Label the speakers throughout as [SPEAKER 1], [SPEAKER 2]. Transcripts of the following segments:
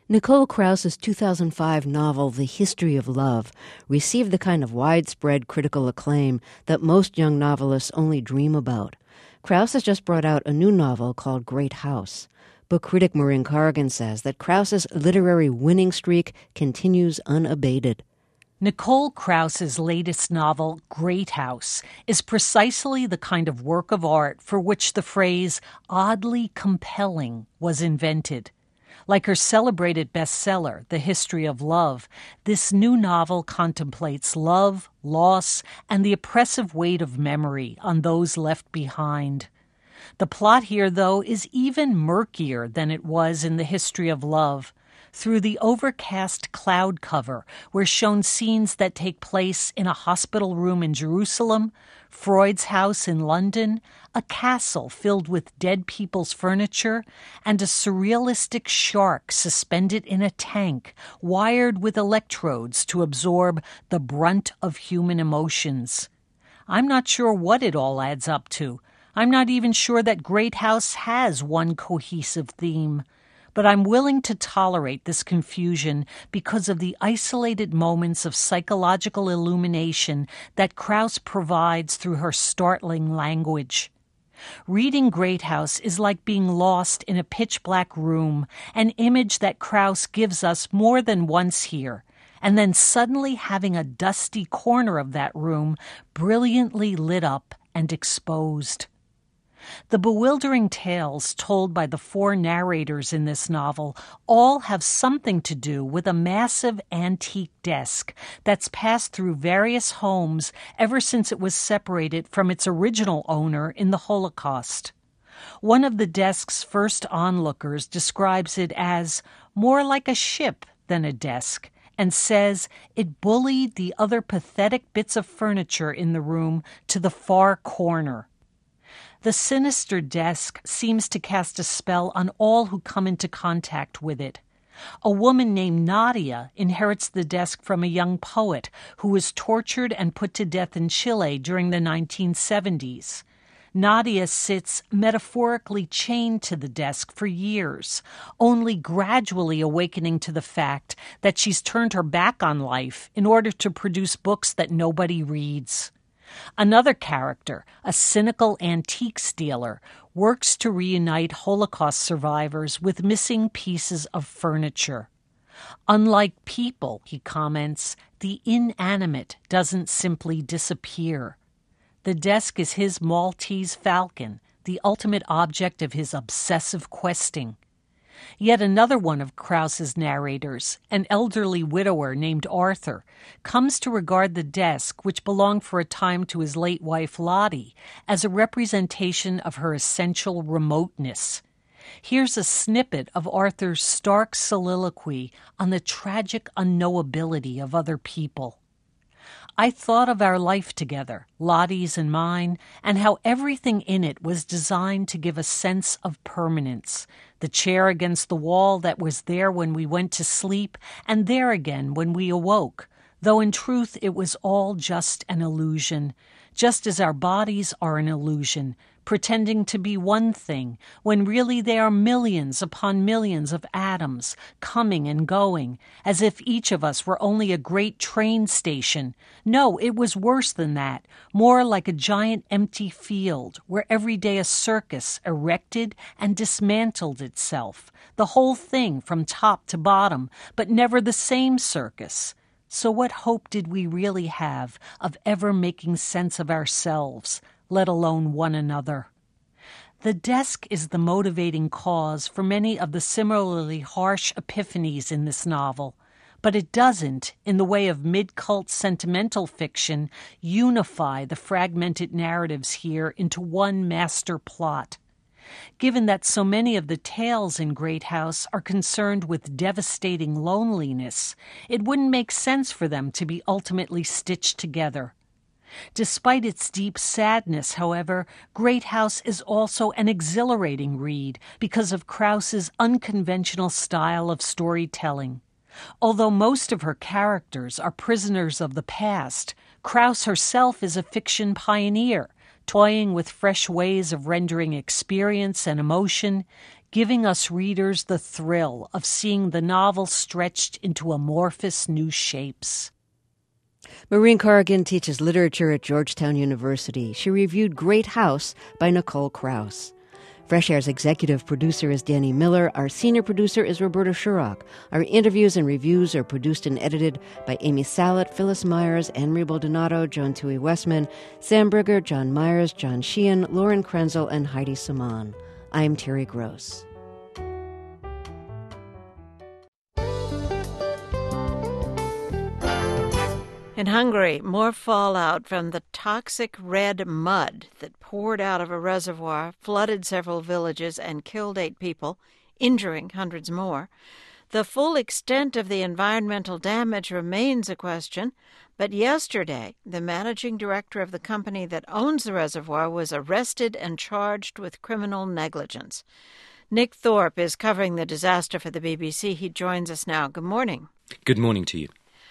[SPEAKER 1] Nicole Krauss's 2005 novel, The History of Love, received the kind of widespread critical acclaim that most young novelists only dream about. Krauss has just brought out a new novel called Great House. Book critic Maureen Corrigan says that Krauss's literary winning streak continues unabated.
[SPEAKER 2] Nicole Krauss's latest novel, Great House, is precisely the kind of work of art for which the phrase oddly compelling was invented. Like her celebrated bestseller, The History of Love, this new novel contemplates love, loss, and the oppressive weight of memory on those left behind. The plot here, though, is even murkier than it was in The History of Love. Through the overcast cloud cover, we're shown scenes that take place in a hospital room in Jerusalem, Freud's house in London, a castle filled with dead people's furniture, and a surrealistic shark suspended in a tank, wired with electrodes to absorb the brunt of human emotions. I'm not sure what it all adds up to. I'm not even sure that Great House has one cohesive theme. But I'm willing to tolerate this confusion because of the isolated moments of psychological illumination that Krauss provides through her startling language. Reading Great House is like being lost in a pitch-black room, an image that Krauss gives us more than once here, and then suddenly having a dusty corner of that room brilliantly lit up and exposed. The bewildering tales told by the four narrators in this novel all have something to do with a massive antique desk that's passed through various homes ever since it was separated from its original owner in the Holocaust. One of the desk's first onlookers describes it as more like a ship than a desk, and says it bullied the other pathetic bits of furniture in the room to the far corner. The sinister desk seems to cast a spell on all who come into contact with it. A woman named Nadia inherits the desk from a young poet who was tortured and put to death in Chile during the 1970s. Nadia sits metaphorically chained to the desk for years, only gradually awakening to the fact that she's turned her back on life in order to produce books that nobody reads. Another character, a cynical antiques dealer, works to reunite Holocaust survivors with missing pieces of furniture. Unlike people, he comments, the inanimate doesn't simply disappear. The desk is his Maltese falcon, the ultimate object of his obsessive questing. Yet another one of Krauss's narrators, an elderly widower named Arthur, comes to regard the desk, which belonged for a time to his late wife Lottie, as a representation of her essential remoteness. Here's a snippet of Arthur's stark soliloquy on the tragic unknowability of other people. I thought of our life together, Lottie's and mine, and how everything in it was designed to give a sense of permanence. The chair against the wall that was there when we went to sleep, and there again when we awoke, though in truth it was all just an illusion, just as our bodies are an illusion, pretending to be one thing, when really they are millions upon millions of atoms, coming and going, as if each of us were only a great train station. No, it was worse than that, more like a giant empty field, where every day a circus erected and dismantled itself, the whole thing from top to bottom, but never the same circus. So what hope did we really have of ever making sense of ourselves, let alone one another? The desk is the motivating cause for many of the similarly harsh epiphanies in this novel, but it doesn't, in the way of mid-cult sentimental fiction, unify the fragmented narratives here into one master plot. Given that so many of the tales in Great House are concerned with devastating loneliness, it wouldn't make sense for them to be ultimately stitched together. Despite its deep sadness, however, Great House is also an exhilarating read because of Krauss's unconventional style of storytelling. Although most of her characters are prisoners of the past, Krauss herself is a fiction pioneer, toying with fresh ways of rendering experience and emotion, giving us readers the thrill of seeing the novel stretched into amorphous new shapes.
[SPEAKER 1] Maureen Corrigan teaches literature at Georgetown University. She reviewed Great House by Nicole Krauss. Fresh Air's executive producer is Danny Miller. Our senior producer is Roberta Shurrock. Our interviews and reviews are produced and edited by Amy Salet, Phyllis Myers, Anne-Marie Baldonado, John Toohey Westman, Sam Brigger, John Myers, John Sheehan, Lauren Krenzel, and Heidi Saman. I'm Terry Gross.
[SPEAKER 3] In Hungary, more fallout from the toxic red mud that poured out of a reservoir flooded several villages and killed 8 people, injuring hundreds more. The full extent of the environmental damage remains a question, but yesterday, the managing director of the company that owns the reservoir was arrested and charged with criminal negligence. Nick Thorpe is covering the disaster for the BBC. He joins us now. Good morning.
[SPEAKER 4] Good morning to you.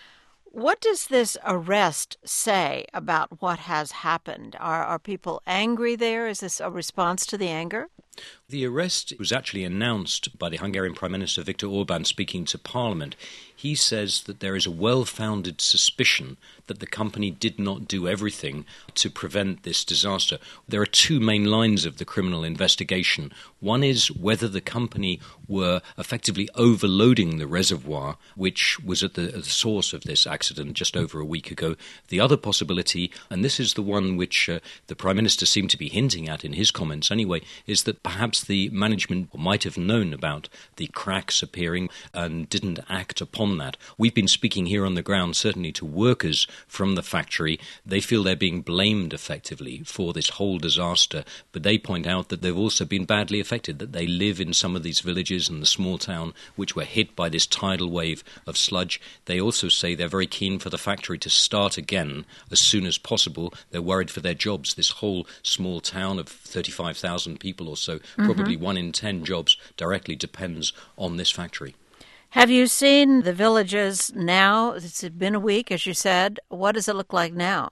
[SPEAKER 3] What does this arrest say about what has happened? Are people angry there? Is this a response to the anger?
[SPEAKER 4] The arrest was actually announced by the Hungarian Prime Minister Viktor Orbán speaking to Parliament. He says that there is a well-founded suspicion that the company did not do everything to prevent this disaster. There are 2 main lines of the criminal investigation. One is whether the company were effectively overloading the reservoir, which was at the source of this accident just over a week ago. The other possibility, and this is the one which the Prime Minister seemed to be hinting at in his comments anyway, is that perhaps the management might have known about the cracks appearing and didn't act upon that. We've been speaking here on the ground, certainly to workers from the factory. They feel they're being blamed effectively for this whole disaster, but they point out that they've also been badly affected, that they live in some of these villages and the small town which were hit by this tidal wave of sludge. They also say they're very keen for the factory to start again as soon as possible. They're worried for their jobs. This whole small town of 35,000 people or so, probably 1 in 10 jobs directly depends on this factory.
[SPEAKER 3] Have you seen the villages now? It's been a week, as you said. What does it look like now?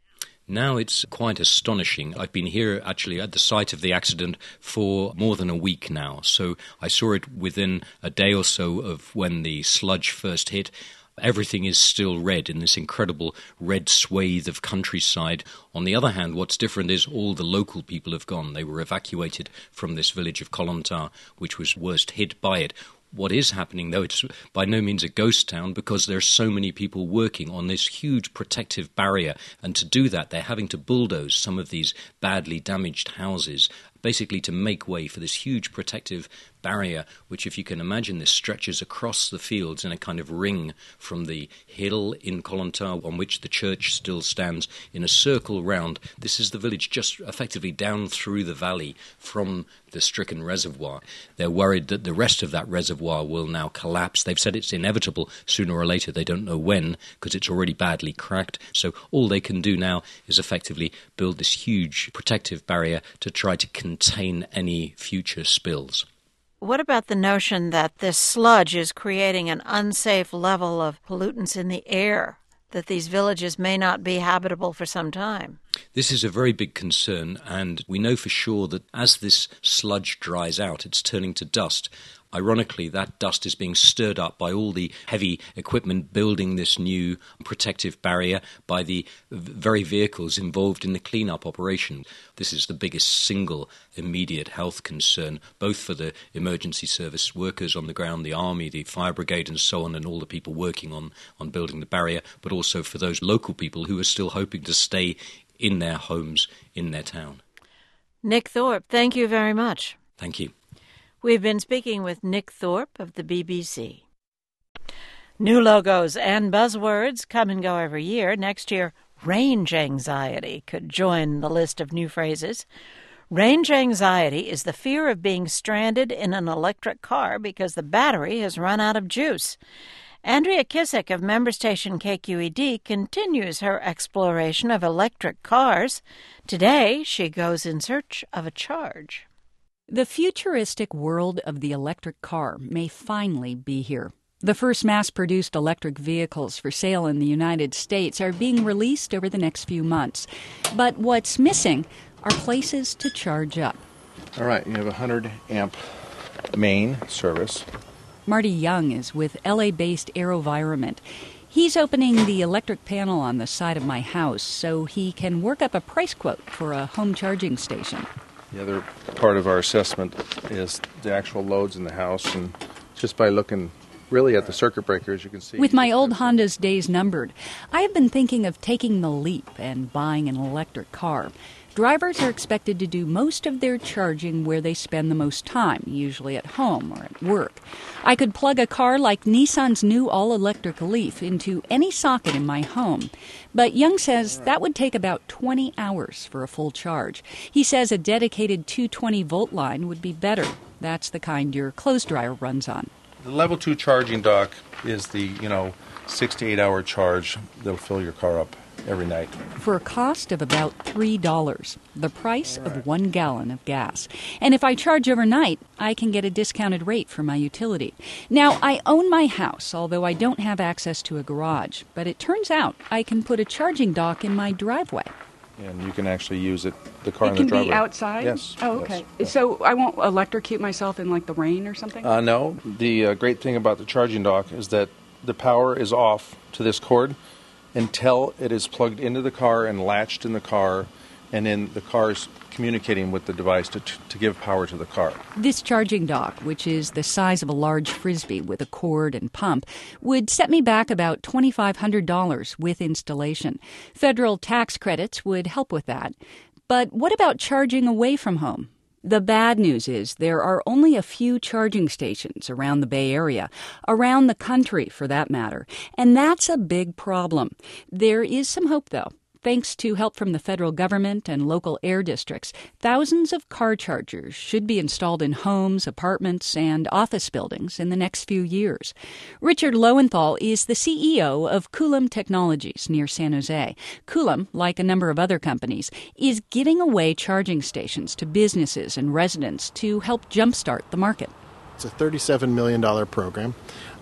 [SPEAKER 4] Now it's quite astonishing. I've been here actually at the site of the accident for more than a week now. So I saw it within a day or so of when the sludge first hit. Everything is still red in this incredible red swathe of countryside. On the other hand, what's different is all the local people have gone. They were evacuated from this village of Kolontar, which was worst hit by it. What is happening, though, it's by no means a ghost town because there are so many people working on this huge protective barrier. And to do that, they're having to bulldoze some of these badly damaged houses, basically to make way for this huge protective barrier, which, if you can imagine, this stretches across the fields in a kind of ring from the hill in Kolontar on which the church still stands in a circle round. This is the village just effectively down through the valley from the stricken reservoir. They're worried that the rest of that reservoir will now collapse. They've said it's inevitable sooner or later. They don't know when because it's already badly cracked. So all they can do now is effectively build this huge protective barrier to try to contain any future spills.
[SPEAKER 3] What about the notion that this sludge is creating an unsafe level of pollutants in the air, that these villages may not be habitable for some time?
[SPEAKER 4] This is a very big concern, and we know for sure that as this sludge dries out, it's turning to dust. Ironically, that dust is being stirred up by all the heavy equipment building this new protective barrier, by the very vehicles involved in the clean-up operation. This is the biggest single immediate health concern, both for the emergency service workers on the ground, the army, the fire brigade and so on, and all the people working on building the barrier, but also for those local people who are still hoping to stay in their homes, in their town.
[SPEAKER 3] Nick Thorpe, thank you very much.
[SPEAKER 4] Thank you.
[SPEAKER 3] We've been speaking with Nick Thorpe of the BBC. New logos and buzzwords come and go every year. Next year, range anxiety could join the list of new phrases. Range anxiety is the fear of being stranded in an electric car because the battery has run out of juice. Andrea Kissick of member station KQED continues her exploration of electric cars. Today, she goes in search of a charge.
[SPEAKER 5] The futuristic world of the electric car may finally be here. The first mass-produced electric vehicles for sale in the United States are being released over the next few months. But what's missing are places to charge up.
[SPEAKER 6] All right, you have a 100-amp main service.
[SPEAKER 5] Marty Young is with LA-based AeroVironment. He's opening the electric panel on the side of my house so he can work up a price quote for a home charging station.
[SPEAKER 6] The other part of our assessment is the actual loads in the house, and just by looking really at the circuit breakers, you can see.
[SPEAKER 5] With my old Honda's days numbered, I have been thinking of taking the leap and buying an electric car. Drivers are expected to do most of their charging where they spend the most time, usually at home or at work. I could plug a car like Nissan's new all-electric Leaf into any socket in my home. But Young says that would take about 20 hours for a full charge. He says a dedicated 220-volt line would be better. That's the kind your clothes dryer runs on.
[SPEAKER 6] The level 2 charging dock is the, 6 to 8 hour charge that'll fill your car up every night.
[SPEAKER 5] For a cost of about $3, the price of 1 gallon of gas. And if I charge overnight, I can get a discounted rate for my utility. Now, I own my house, although I don't have access to a garage. But it turns out I can put a charging dock in my driveway.
[SPEAKER 6] And you can actually use it, the car in
[SPEAKER 7] It
[SPEAKER 6] the
[SPEAKER 7] can
[SPEAKER 6] driveway.
[SPEAKER 7] be outside?
[SPEAKER 6] Yes.
[SPEAKER 7] Oh, okay.
[SPEAKER 6] Yes.
[SPEAKER 7] So I won't electrocute myself in, the rain or something?
[SPEAKER 6] No. The great thing about the charging dock is that the power is off to this cord until it is plugged into the car and latched in the car, and then the car is communicating with the device to give power to the car.
[SPEAKER 5] This charging dock, which is the size of a large Frisbee with a cord and pump, would set me back about $2,500 with installation. Federal tax credits would help with that. But what about charging away from home? The bad news is there are only a few charging stations around the Bay Area, around the country for that matter, and that's a big problem. There is some hope, though. Thanks to help from the federal government and local air districts, thousands of car chargers should be installed in homes, apartments, and office buildings in the next few years. Richard Lowenthal is the CEO of Coulomb Technologies near San Jose. Coulomb, like a number of other companies, is giving away charging stations to businesses and residents to help jumpstart the market.
[SPEAKER 8] It's a $37 million program,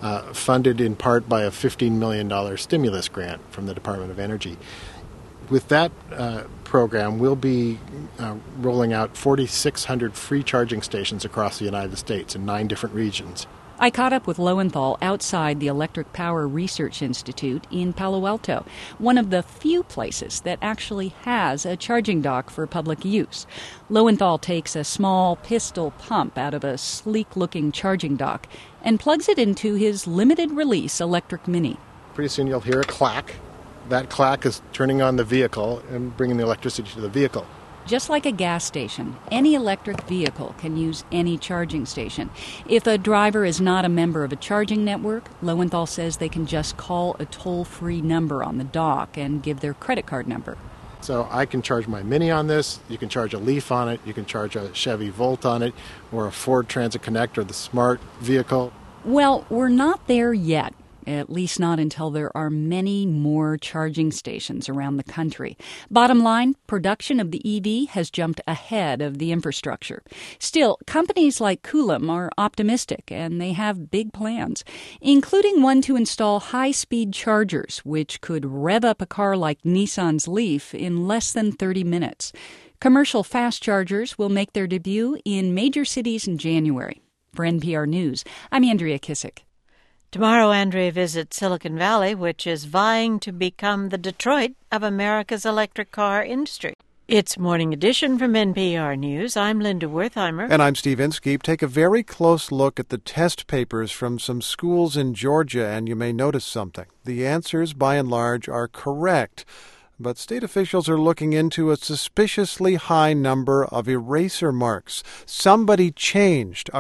[SPEAKER 8] funded in part by a $15 million stimulus grant from the Department of Energy. With that program, we'll be rolling out 4,600 free charging stations across the United States in 9 different regions.
[SPEAKER 5] I caught up with Lowenthal outside the Electric Power Research Institute in Palo Alto, one of the few places that actually has a charging dock for public use. Lowenthal takes a small pistol pump out of a sleek-looking charging dock and plugs it into his limited-release electric Mini.
[SPEAKER 8] Pretty soon you'll hear a clack. That clack is turning on the vehicle and bringing the electricity to the vehicle.
[SPEAKER 5] Just like a gas station, any electric vehicle can use any charging station. If a driver is not a member of a charging network, Lowenthal says they can just call a toll-free number on the dock and give their credit card number.
[SPEAKER 8] So I can charge my Mini on this, you can charge a Leaf on it, you can charge a Chevy Volt on it, or a Ford Transit Connect or the Smart vehicle.
[SPEAKER 5] Well, we're not there yet. At least not until there are many more charging stations around the country. Bottom line, production of the EV has jumped ahead of the infrastructure. Still, companies like Coulomb are optimistic, and they have big plans, including one to install high-speed chargers, which could rev up a car like Nissan's Leaf in less than 30 minutes. Commercial fast chargers will make their debut in major cities in January. For NPR News, I'm Andrea Kissick.
[SPEAKER 3] Tomorrow, Andrea visits Silicon Valley, which is vying to become the Detroit of America's electric car industry. It's Morning Edition from NPR News. I'm Linda Wertheimer.
[SPEAKER 9] And I'm Steve Inskeep. Take a very close look at the test papers from some schools in Georgia, and you may notice something. The answers, by and large, are correct. But state officials are looking into a suspiciously high number of eraser marks. Somebody changed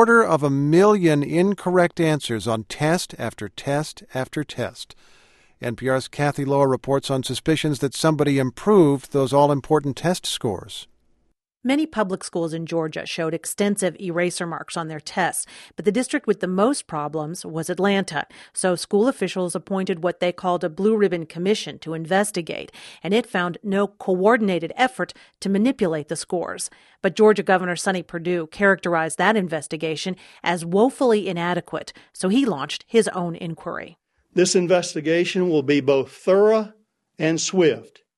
[SPEAKER 9] 250,000 incorrect answers on test after test after test. NPR's Kathy Loa reports on suspicions that somebody improved those all-important test scores.
[SPEAKER 10] Many public schools in Georgia showed extensive eraser marks on their tests, but the district with the most problems was Atlanta. So school officials appointed what they called a blue ribbon commission to investigate, and it found no coordinated effort to manipulate the scores. But Georgia Governor Sonny Perdue characterized that investigation as woefully inadequate, so he launched his own inquiry.
[SPEAKER 11] This investigation will be both thorough and swift.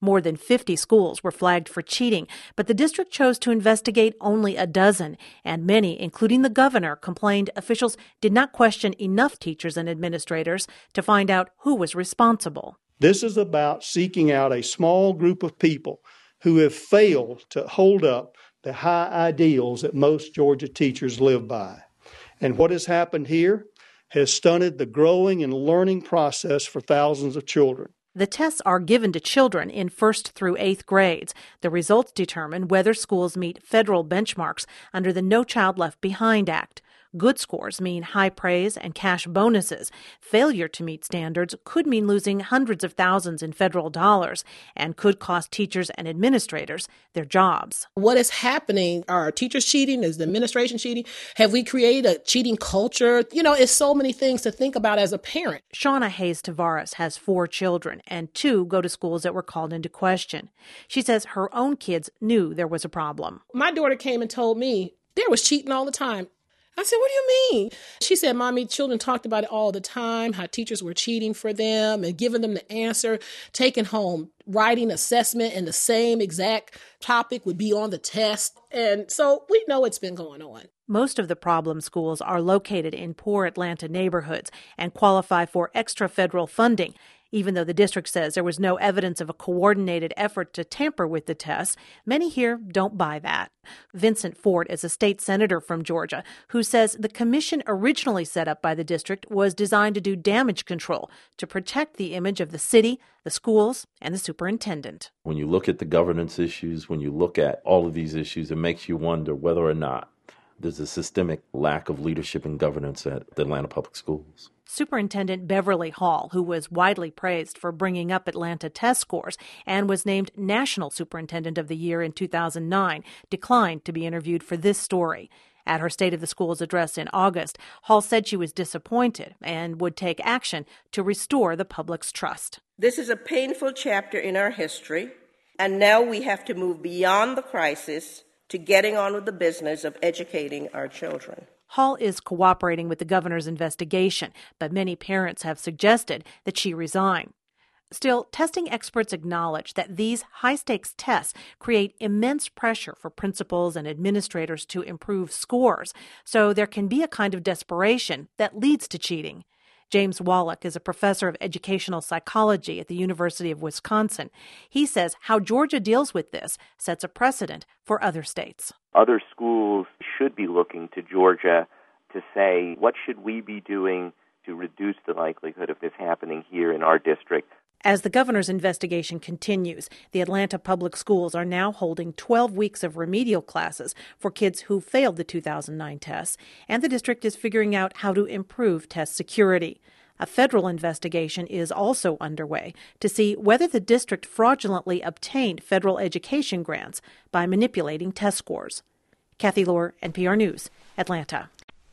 [SPEAKER 10] More than 50 schools were flagged for cheating, but the district chose to investigate only a dozen, and many, including the governor, complained officials did not question enough teachers and administrators to find out who was responsible.
[SPEAKER 11] This is about seeking out a small group of people who have failed to hold up the high ideals that most Georgia teachers live by. And what has happened here has stunted the growing and learning process for thousands of children.
[SPEAKER 10] The tests are given to children in 1st through 8th grades. The results determine whether schools meet federal benchmarks under the No Child Left Behind Act. Good scores mean high praise and cash bonuses. Failure to meet standards could mean losing hundreds of thousands in federal dollars and could cost teachers and administrators their jobs.
[SPEAKER 12] What is happening? Are teachers cheating? Is the administration cheating? Have we created a cheating culture? It's so many things to think about as a parent.
[SPEAKER 10] Shauna Hayes Tavares has 4 children, and 2 go to schools that were called into question. She says her own kids knew there was a problem.
[SPEAKER 12] My daughter came and told me there was cheating all the time. I said, what do you mean? She said, Mommy, children talked about it all the time, how teachers were cheating for them and giving them the answer, taking home, writing assessment, and the same exact topic would be on the test. And so we know it's been going on.
[SPEAKER 10] Most of the problem schools are located in poor Atlanta neighborhoods and qualify for extra federal funding. Even though the district says there was no evidence of a coordinated effort to tamper with the tests, many here don't buy that. Vincent Ford is a state senator from Georgia who says the commission originally set up by the district was designed to do damage control to protect the image of the city, the schools, and the superintendent.
[SPEAKER 13] When you look at the governance issues, when you look at all of these issues, it makes you wonder whether or not there's a systemic lack of leadership and governance at the Atlanta Public Schools.
[SPEAKER 10] Superintendent Beverly Hall, who was widely praised for bringing up Atlanta test scores and was named National Superintendent of the Year in 2009, declined to be interviewed for this story. At her State of the Schools address in August, Hall said she was disappointed and would take action to restore the public's trust.
[SPEAKER 14] This is a painful chapter in our history, and now we have to move beyond the crisis to getting on with the business of educating our children.
[SPEAKER 10] Hall is cooperating with the governor's investigation, but many parents have suggested that she resign. Still, testing experts acknowledge that these high-stakes tests create immense pressure for principals and administrators to improve scores, so there can be a kind of desperation that leads to cheating. James Wallach is a professor of educational psychology at the University of Wisconsin. He says how Georgia deals with this sets a precedent for other states.
[SPEAKER 15] Other schools should be looking to Georgia to say, what should we be doing to reduce the likelihood of this happening here in our district?
[SPEAKER 10] As the governor's investigation continues, the Atlanta Public Schools are now holding 12 weeks of remedial classes for kids who failed the 2009 tests, and the district is figuring out how to improve test security. A federal investigation is also underway to see whether the district fraudulently obtained federal education grants by manipulating test scores. Kathy Lohr, NPR News, Atlanta.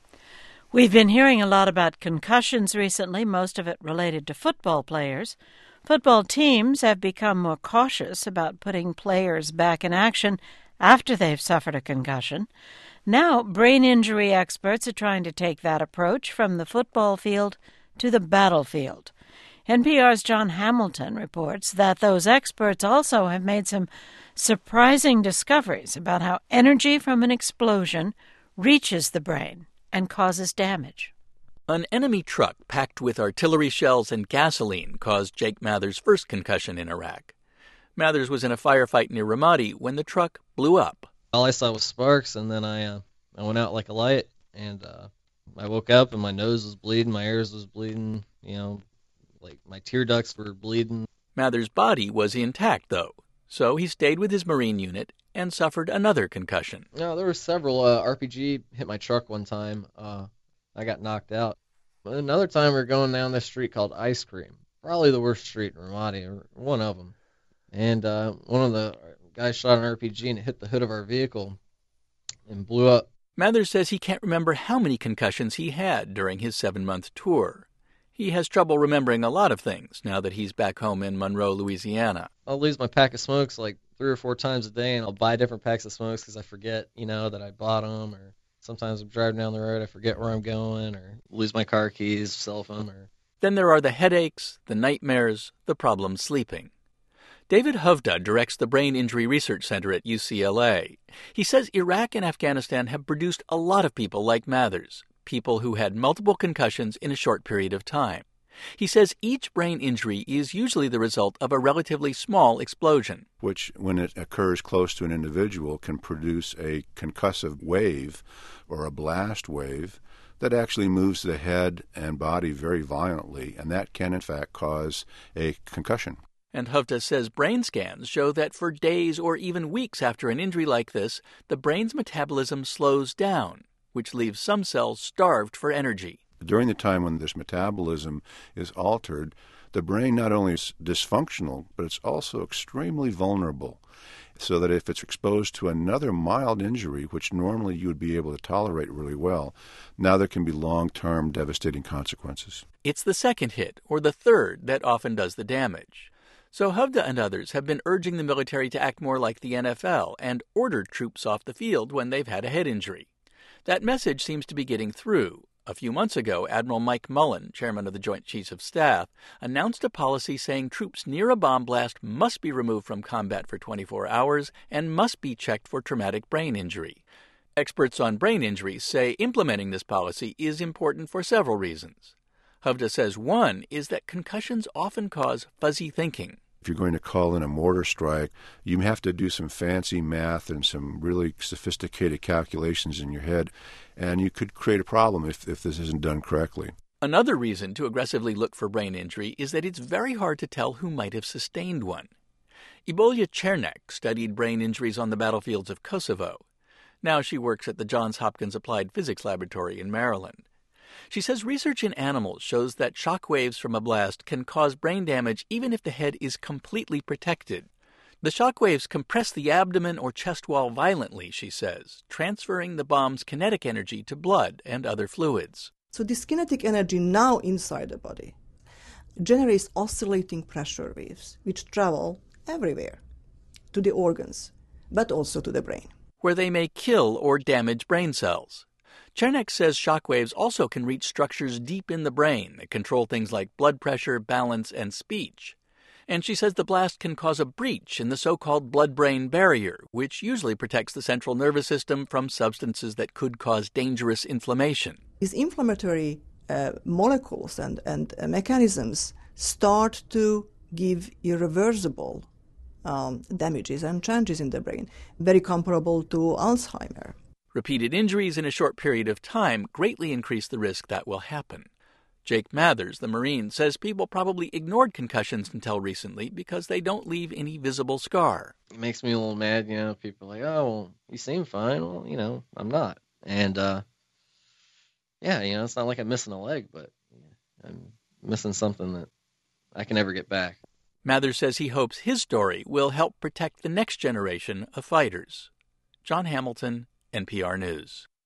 [SPEAKER 3] We've been hearing a lot about concussions recently, most of it related to football players. Football teams have become more cautious about putting players back in action after they've suffered a concussion. Now, brain injury experts are trying to take that approach from the football field to the battlefield. NPR's John Hamilton reports that those experts also have made some surprising discoveries about how energy from an explosion reaches the brain and causes damage.
[SPEAKER 16] An enemy truck packed with artillery shells and gasoline caused Jake Mathers' first concussion in Iraq. Mathers was in a firefight near Ramadi when the truck blew up.
[SPEAKER 17] All I saw was sparks, and then I went out like a light, and I woke up and my nose was bleeding, my ears was bleeding, like my tear ducts were bleeding.
[SPEAKER 16] Mathers' body was intact, though, so he stayed with his Marine unit and suffered another concussion.
[SPEAKER 17] No, there were several. RPG hit my truck one time. I got knocked out. Another time we were going down this street called Ice Cream. Probably the worst street in Ramadi, or one of them. And one of the guys shot an RPG and it hit the hood of our vehicle and blew up.
[SPEAKER 16] Mathers says he can't remember how many concussions he had during his 7-month tour. He has trouble remembering a lot of things now that he's back home in Monroe, Louisiana.
[SPEAKER 17] I'll lose my pack of smokes like 3 or 4 times a day, and I'll buy different packs of smokes because I forget, that I bought them, or sometimes I'm driving down the road, I forget where I'm going, or lose my car keys, cell phone.
[SPEAKER 16] Then there are the headaches, the nightmares, the problem sleeping. David Hovda directs the Brain Injury Research Center at UCLA. He says Iraq and Afghanistan have produced a lot of people like Mathers, people who had multiple concussions in a short period of time. He says each brain injury is usually the result of a relatively small explosion,
[SPEAKER 18] which, when it occurs close to an individual, can produce a concussive wave or a blast wave that actually moves the head and body very violently, and that can, in fact, cause a concussion.
[SPEAKER 16] And Hovda says brain scans show that for days or even weeks after an injury like this, the brain's metabolism slows down, which leaves some cells starved for energy.
[SPEAKER 18] During the time when this metabolism is altered, the brain not only is dysfunctional, but it's also extremely vulnerable, so that if it's exposed to another mild injury, which normally you would be able to tolerate really well, now there can be long-term devastating consequences.
[SPEAKER 16] It's the second hit, or the third, that often does the damage. So Hovda and others have been urging the military to act more like the NFL and order troops off the field when they've had a head injury. That message seems to be getting through. A few months ago, Admiral Mike Mullen, chairman of the Joint Chiefs of Staff, announced a policy saying troops near a bomb blast must be removed from combat for 24 hours and must be checked for traumatic brain injury. Experts on brain injuries say implementing this policy is important for several reasons. Hovda says one is that concussions often cause fuzzy thinking.
[SPEAKER 18] If you're going to call in a mortar strike, you have to do some fancy math and some really sophisticated calculations in your head, and you could create a problem if this isn't done correctly.
[SPEAKER 16] Another reason to aggressively look for brain injury is that it's very hard to tell who might have sustained one. Ibolya Chernek studied brain injuries on the battlefields of Kosovo. Now she works at the Johns Hopkins Applied Physics Laboratory in Maryland. She says research in animals shows that shock waves from a blast can cause brain damage even if the head is completely protected. The shock waves compress the abdomen or chest wall violently, she says, transferring the bomb's kinetic energy to blood and other fluids.
[SPEAKER 19] So this kinetic energy now inside the body generates oscillating pressure waves, which travel everywhere, to the organs, but also to the brain,
[SPEAKER 16] where they may kill or damage brain cells. Chernek says shock waves also can reach structures deep in the brain that control things like blood pressure, balance, and speech. And she says the blast can cause a breach in the so-called blood-brain barrier, which usually protects the central nervous system from substances that could cause dangerous inflammation.
[SPEAKER 19] These inflammatory molecules and mechanisms start to give irreversible damages and changes in the brain, very comparable to Alzheimer.
[SPEAKER 16] Repeated injuries in a short period of time greatly increase the risk that will happen. Jake Mathers, the Marine, says people probably ignored concussions until recently because they don't leave any visible scar.
[SPEAKER 17] It makes me a little mad, people are like, oh, well, you seem fine. Well, I'm not. And, it's not like I'm missing a leg, but I'm missing something that I can never get back.
[SPEAKER 16] Mathers says he hopes his story will help protect the next generation of fighters. John Hamilton, NPR News.